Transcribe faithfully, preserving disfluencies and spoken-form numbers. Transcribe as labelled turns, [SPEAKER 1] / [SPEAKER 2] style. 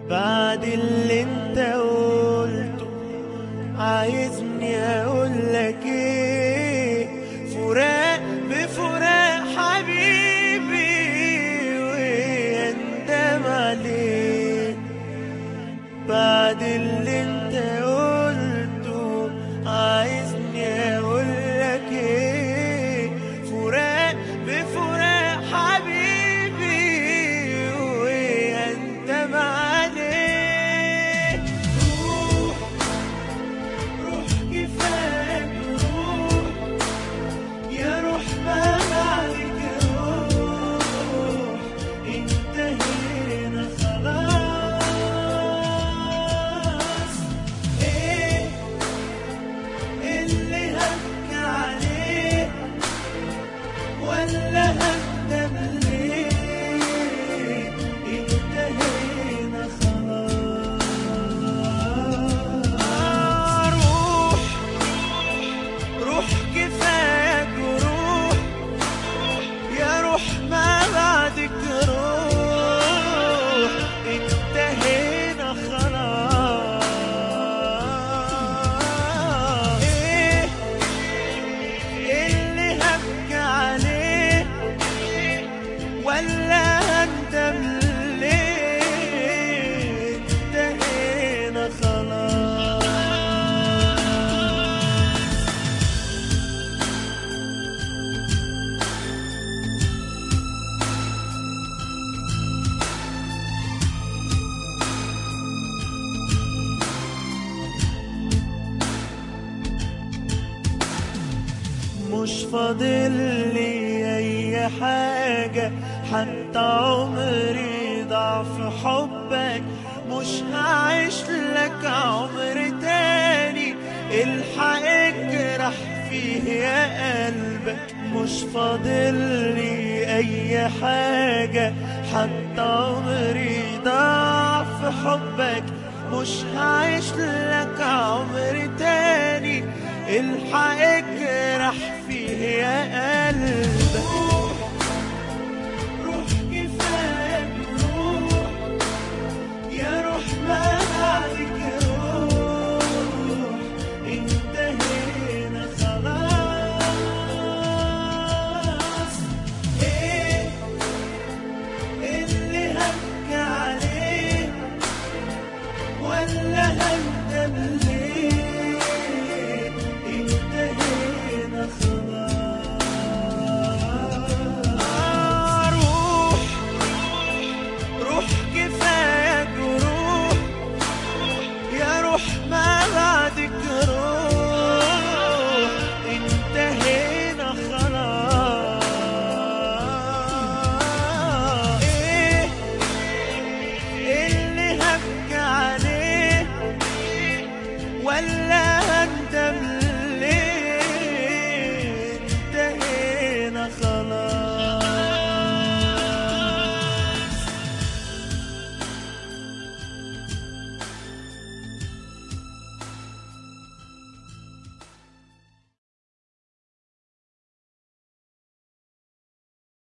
[SPEAKER 1] بعد اللي انت قلته عايزني اقولك ايه؟ فراق بفراق حبيبي ويندم عليك. بعد اللي انت قلته عايزني اقولك ايه؟ فراق بفراق حبيبي ويندم عليك. روح روح كفاك روح يا روح ما بعدك روح، انتهينا خلاص. ايه اللي هبكي عليه ولا هندم ليه؟ انتهينا خلاص. روح روح كفاك روح يا روح ما بعدك روح، انتهينا خلاص. ايه اللي هبكي عليه ولا هندم ليه؟ انتهينا خلاص. مش فاضل لي اي حاجة، حتى عمري ضاع في حبك. مش هعيش لك عمر تاني الحق اجرح فيه يا قلبك. مش فاضل لي اي حاجة، حتى عمري ضاع في حبك. مش هعيش لك عمر تاني الحق